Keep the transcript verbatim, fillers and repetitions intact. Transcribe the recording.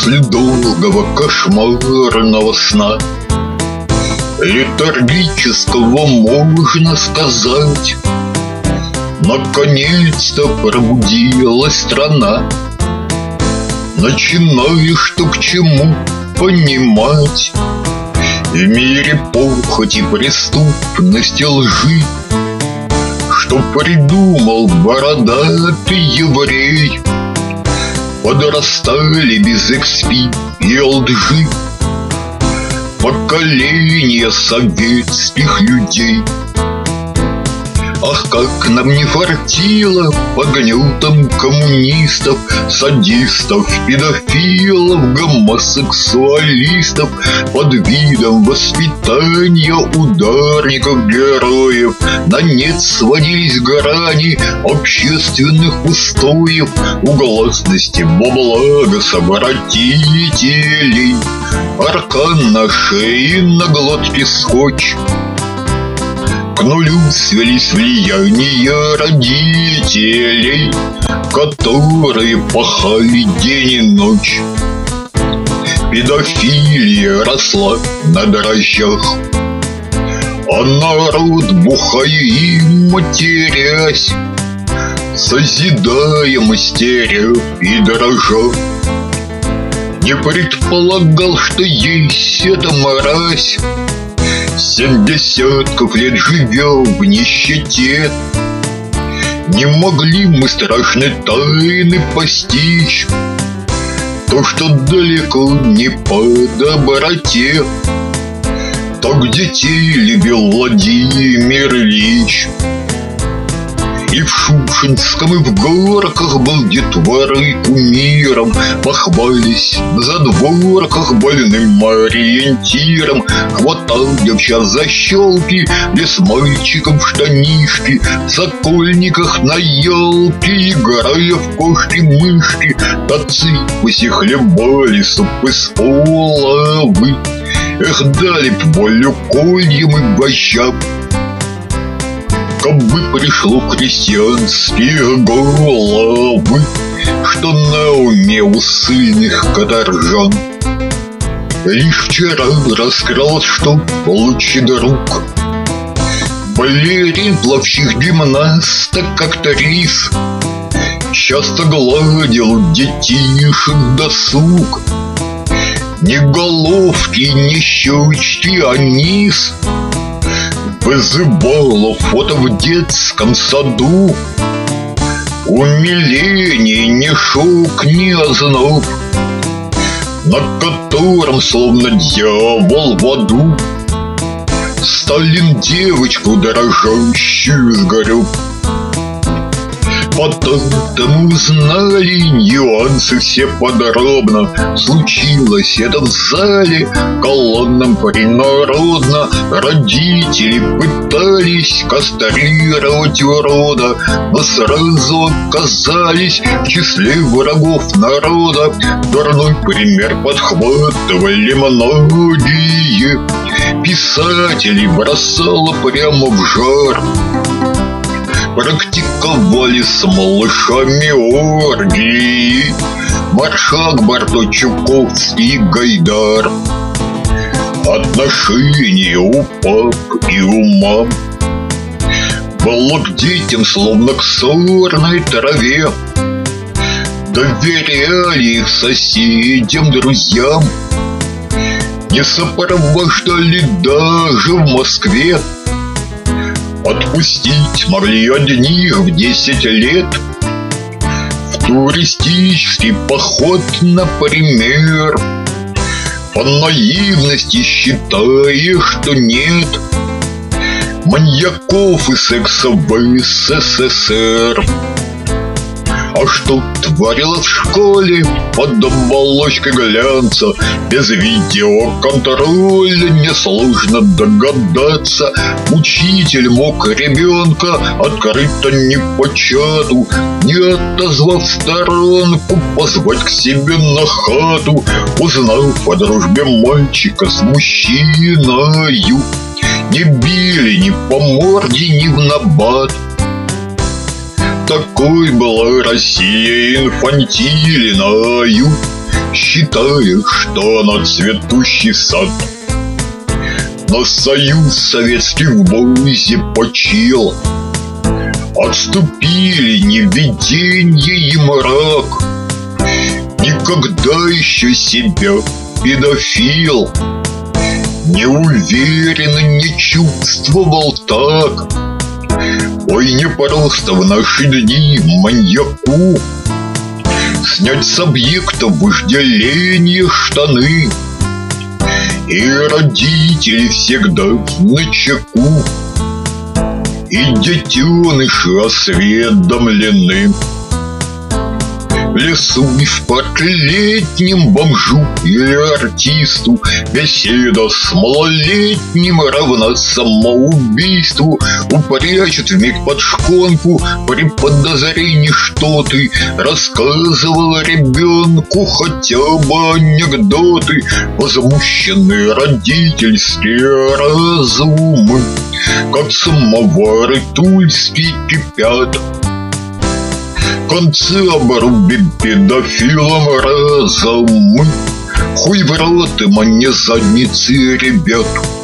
После долгого кошмарного сна, летаргического, можно сказать, наконец-то пробудилась страна. Начинаешь что к чему понимать. В мире похоти, преступности, лжи, что придумал бородатый еврей. Подрастали без экспи и лжи поколения советских людей. Ах, как нам не фартило под гнетом коммунистов, садистов, педофилов, гомосексуалистов, под видом воспитания ударников героев. На нет сводились грани общественных устоев у гласности во благо совратителей. Аркан на шее, на глотке скотч. К нулю свелись влияния родителей, которые пахали день и ночь. Педофилия росла на дрожжах, а народ, бухая и матерясь, созидая, мастеря и дрожа, не предполагал, что есть эта мразь. Семь десятков лет живя в нищете, не могли мы страшной тайны постичь. То, что далеко не по доброте, так детей любил Владимир Ильич. И в Шушинском, и в Горках был детворой кумиром. Похвались на задворках больным ориентиром. Хватал девчат за щелки, лез мальчиком в штанишки, в сокольниках на елке, играя в кошки-мышки. Тацы пусть хлебали суп из половы. Эх, дали б волю кольям и гвоздям, кабы пришло крестьянские головы, что на уме у сильных каторжан. Лишь вчера раскрылось, что лучший друг балерин, плавщик, гимнасток, актрис часто гладил детишек досуг. Ни головки, ни щечки, а низ вызывало фото в детском саду. Умиление, ни шок, ни озноб, на котором словно дьявол в аду Сталин девочку дрожащую сгорел. Потом мы узнали нюансы все подробно. Случилось это в зале колоннам принародно. Родители пытались кастрировать урода, но сразу оказались в числе врагов народа. Дурной пример подхватывали многие. Писателей бросало прямо в жар. Практиковали с малышами оргии Маршак, Барточуковский, Гайдар. Отношения у пап и у мам было к детям словно к сорной траве. Доверяли их соседям, друзьям, не сопровождали даже в Москве. Отпустить могли одних в десять лет в туристический поход, например, по наивности считая, что нет маньяков и секса в СССР. А что творилось в школе под оболочкой глянца, без видеоконтроля несложно догадаться. Учитель мог ребенка открыто не по чату, не отозвав сторонку, позвать к себе на хату, узнав о дружбе мальчика с мужчиною. Не били ни по морде, ни в набат. Такой была Россия инфантильною. считая, что она цветущий сад. Но союз советский в Бозе почил, отступили невиденье и мрак. Никогда еще себя педофил неуверенно не чувствовал так. Ой, не просто в наши дни маньяку снять с объекта вожделения штаны. И родители всегда начеку, и детеныши осведомлены. В лесу и в парке летнем бомжу или артисту беседа с малолетним равна самоубийству. Упрячут вмиг под шконку при подозрении, что ты рассказывал ребенку хотя бы анекдоты. Возмущенные родительские разумы, как самовары тульские, кипят. Концы обруби педофилам разом мы. Хуй в рот им, а не задницы ребят.